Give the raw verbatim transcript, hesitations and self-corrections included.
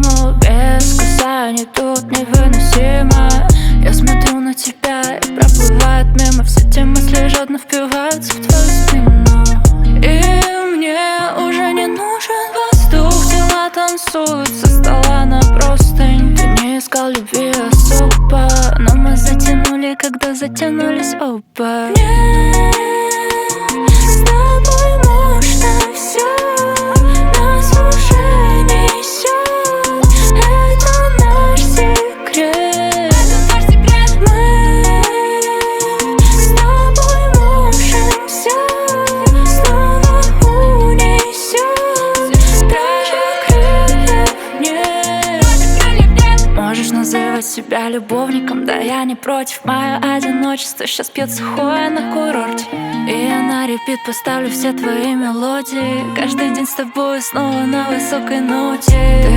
тему. Без касаний тут невыносимо. Я смотрю на тебя и проплывает мимо. Все те мысли жадно впиваются в твою спину. И мне уже не нужен воздух. Тела танцуют со стола на простынь. Ты не искал любви особо, но мы затянули, когда затянулись оба. Мне с тобой можно все, нас уже несет. Это наш секрет. Мы с тобой можем все, снова унесет. Даже крыльев нет. Можешь называть себя любовником, да я не против. Мое одиночество сейчас пьет сухое на курорте. И я на репит поставлю все твои мелодии. Каждый день с тобой снова на высокой ноте.